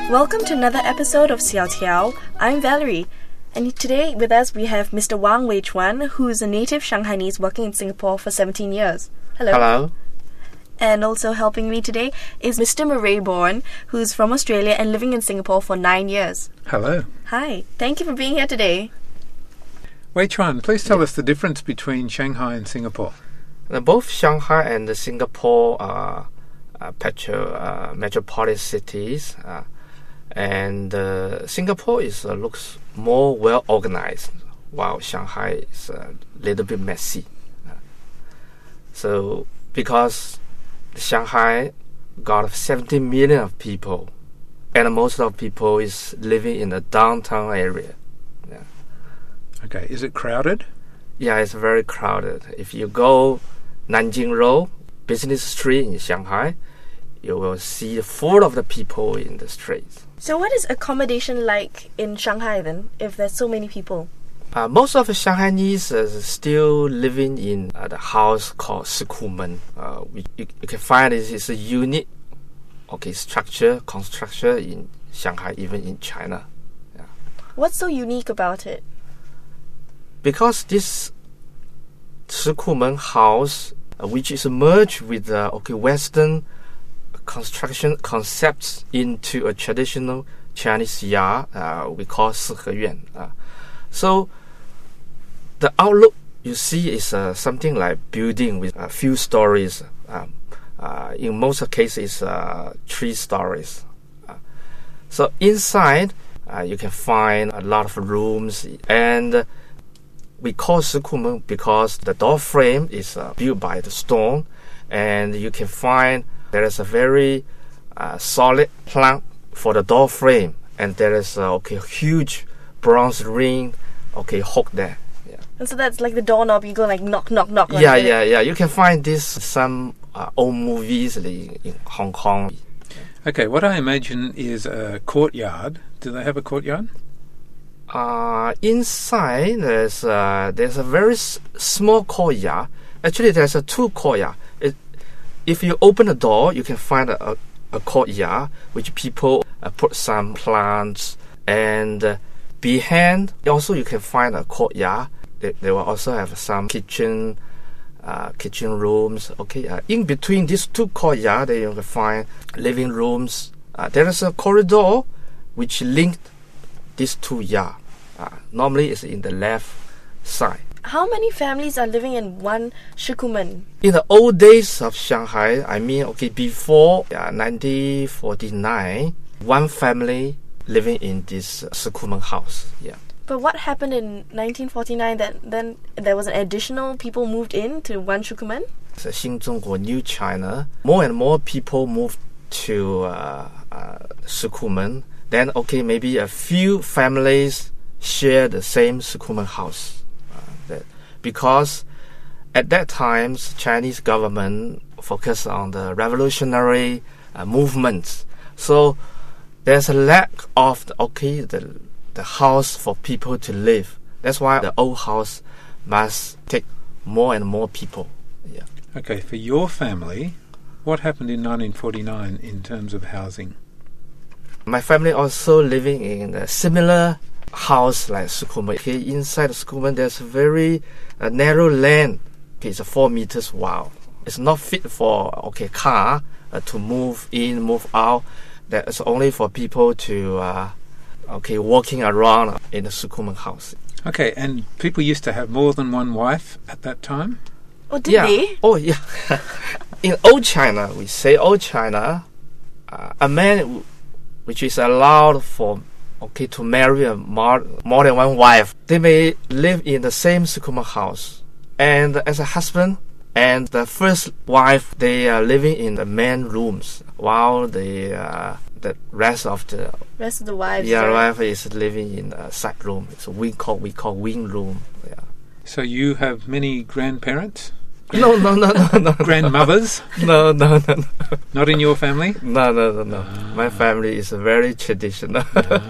Welcome to another episode of Xiao Tiao. I'm Valerie, and today with us we have Mr. Wang Weichuan, who is a native Shanghainese working in Singapore for 17 years. Hello. Hello. And also helping me today is Mr. Murray Bourne, who's from Australia and living in Singapore for 9 years. Hello. Hi. Thank you for being here today. Weichuan, please tell us the difference between Shanghai and Singapore. Both Shanghai and Singapore are metropolitan cities, and Singapore looks more well organized, while Shanghai is a little bit messy. So, because Shanghai got 70 million of people, and most of people is living in the downtown area. Yeah. Okay, is it crowded? Yeah, it's very crowded. If you go Nanjing Road, business street in Shanghai, you will see full of the people in the streets. So what is accommodation like in Shanghai then, if there's so many people? Most of the Shanghainese are still living in the house called Shikumen. You can find it is a unique construction in Shanghai, even in China. Yeah. What's so unique about it? Because this Shikumen house, which is merged with Western construction concepts into a traditional Chinese yard, we call Siheyuan. So the outlook you see is something like building with a few stories. In most cases, 3 stories. So inside, you can find a lot of rooms, and we call Shikumen because the door frame is built by the stone, and you can find there is a very solid plank for the door frame, and there is a huge bronze ring hook there. Yeah. And so that's like the doorknob, you go like knock, knock, knock. Yeah. You can find this some old movies in Hong Kong. Okay, what I imagine is a courtyard. Do they have a courtyard? Inside there's a very small courtyard. Actually, there's 2 courtyard. If you open the door, you can find a courtyard which people put some plants, and behind also you can find a courtyard. They will also have some kitchen rooms. In between these 2 courtyards, you can find living rooms. There is a corridor which linked these 2 yards. Normally it's in the left side. How many families are living in one Shikumen? In the old days of Shanghai, before 1949, one family living in this Shikumen house. Yeah. But what happened in 1949 that then there was an additional people moved in to one Shikumen? So, 新中国 New China, more and more people moved to Shikumen. Then, maybe a few families share the same Shikumen house. Because at that time, Chinese government focused on the revolutionary movements. So there's a lack of the house for people to live. That's why the old house must take more and more people. Yeah. Okay, for your family, what happened in 1949 in terms of housing? My family also living in a similar house like Shikumen. Inside the Shikumen, there's a very narrow land. It's 4 meters wide. It's not fit for car to move in, move out. That's only for people to walking around in the Shikumen house. Okay, and people used to have more than one wife at that time? Oh, did they? Oh, yeah. In old China, we say old China, a man which is allowed for to marry more than one wife. They may live in the same Shikumen house, and as a husband and the first wife, they are living in the main rooms, while the rest of the wives, wife is living in a side room. It's a we call wing room. Yeah. So you have many grandparents? No. Grandmothers? No. Not in your family? No. My family is very traditional.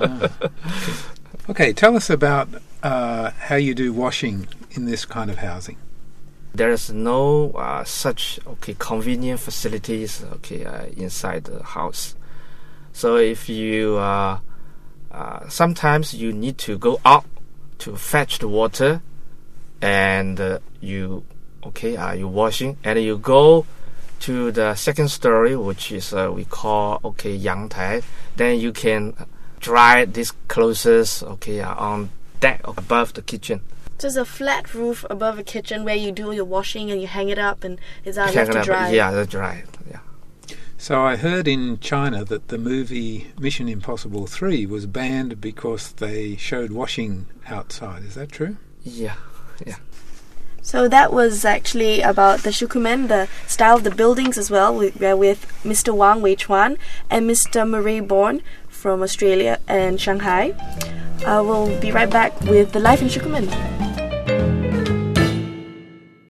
Okay, tell us about how you do washing in this kind of housing. There is no such convenient facilities inside the house. So if you sometimes you need to go out to fetch the water, and you're washing, and you go to the second story, which is we call 阳台. Then you can dry these clothes on deck above the kitchen. So there's a flat roof above the kitchen where you do your washing and you hang it up and it's left Hang it to up, dry. yeah, to dry. Yeah. So I heard in China that the movie Mission Impossible 3 was banned because they showed washing outside. Is that true? Yeah. So that was actually about the Shikumen, the style of the buildings as well, with Mr. Wang Weichuan and Mr. Murray Bourne from Australia and Shanghai. We'll be right back with the life in Shikumen.